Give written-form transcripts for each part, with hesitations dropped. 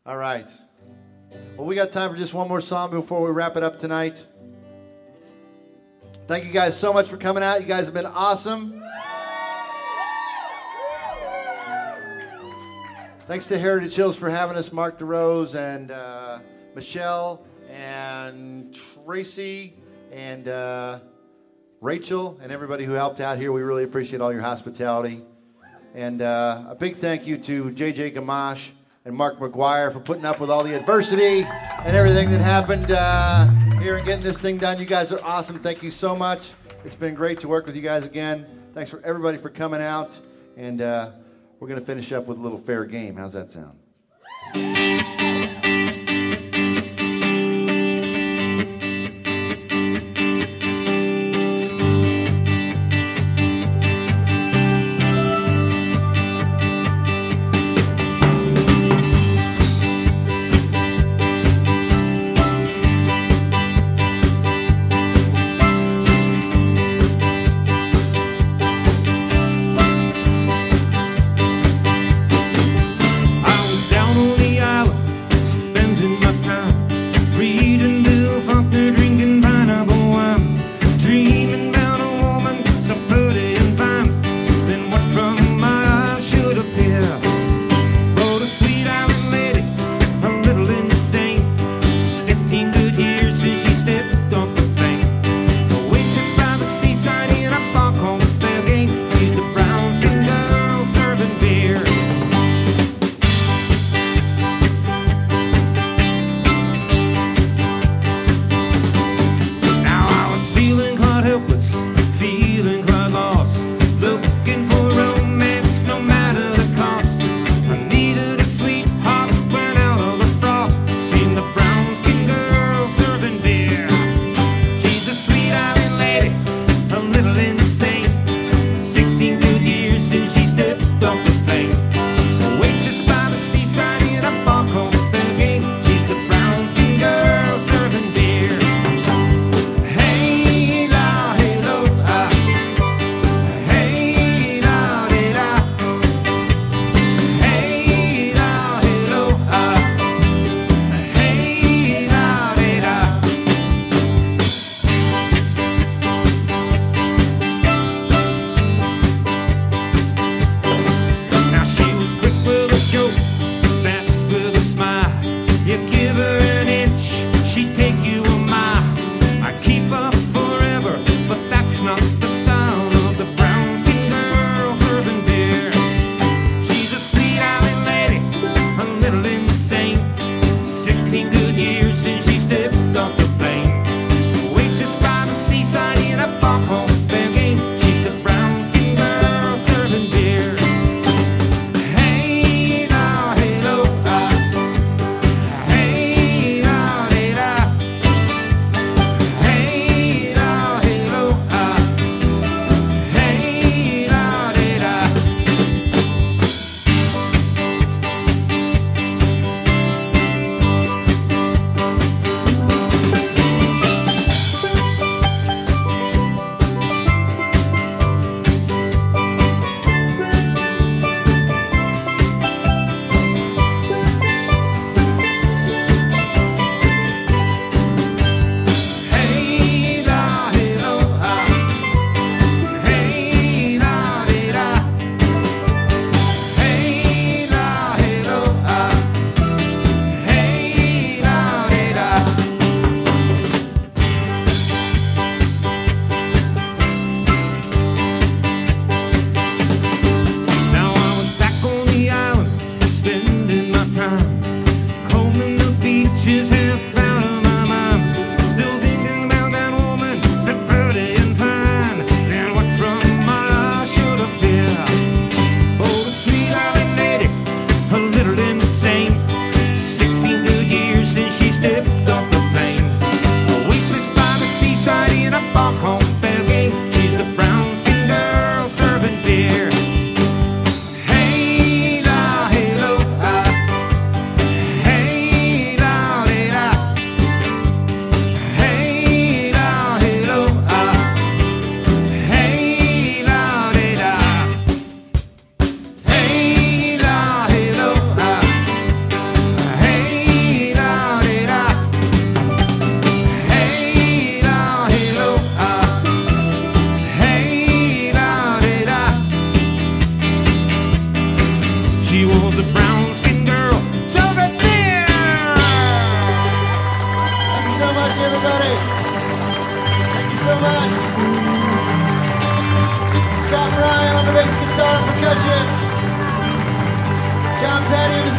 All right. Well, we got time for just one more song before we wrap it up tonight. Thank you guys so much for coming out. You guys have been awesome. Thanks to Heritage Hills for having us, Mark DeRose and Michelle and Tracy and Rachel and everybody who helped out here. We really appreciate all your hospitality. And a big thank you to J.J. Gamache and Mark McGuire for putting up with all the adversity and everything that happened here and getting this thing done. You guys are awesome. Thank you so much. It's been great to work with you guys again. Thanks for everybody for coming out. And we're going to finish up with a little fair game. How's that sound?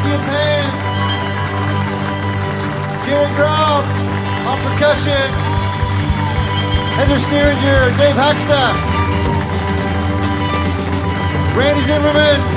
and Pans. Jerry Croft on percussion. Heather Sneeringer, Dave Hackstaff. Randy Zimmerman.